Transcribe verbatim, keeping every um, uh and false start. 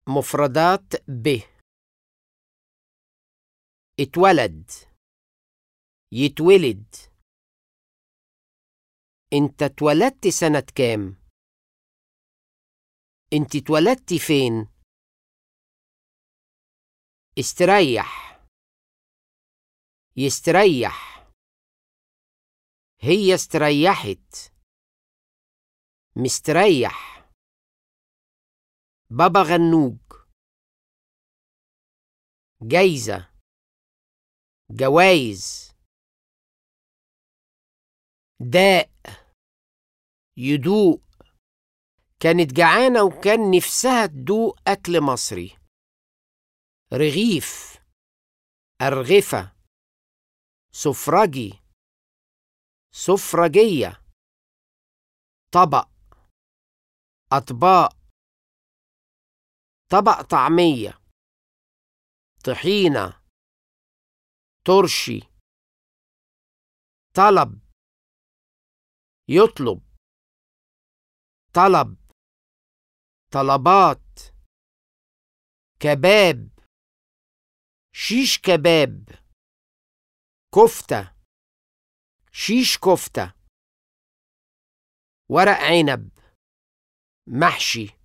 مفردات ب. اتولد، يتولد. انت اتولدت سنة كام؟ انت اتولدتي فين؟ استريح، يستريح. هي استريحت، مستريح. بابا غنوج. جايزة، جوايز. داء، يدوق. كانت جعانة وكان نفسها تدوق أكل مصري. رغيف، أرغفة. سفرجي، سفرجية. طبق، أطباق. طبق طعمية، طحينة، ترشي. طلب، يطلب. طلب، طلبات. كباب، شيش كباب. كفتة، شيش كفتة. ورق عنب، محشي.